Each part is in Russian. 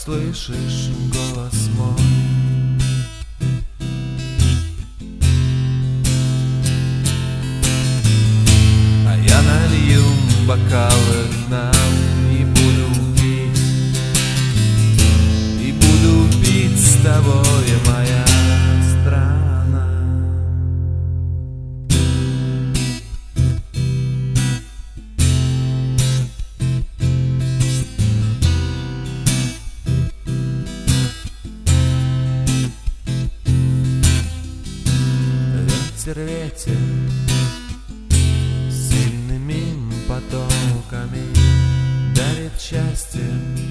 услышишь голос мой. А я налью бокалы нам и буду пить с тобой, моя страна. Ветер, ветер, сильными потоками дарит счастье,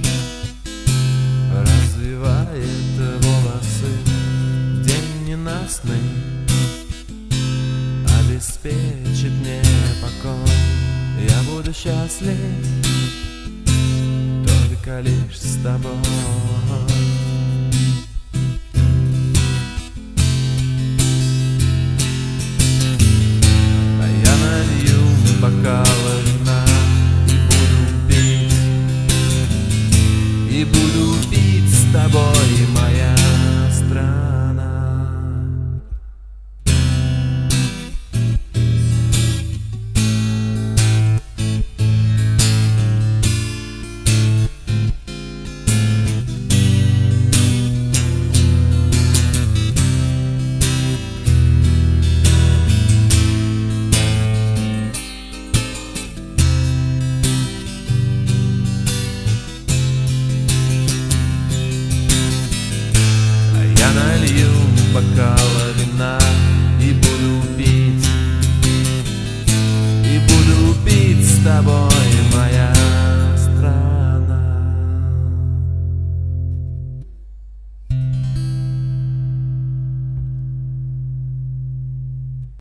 развивает волосы. День ненастный обеспечит мне покой. Я буду счастлив только лишь с тобой.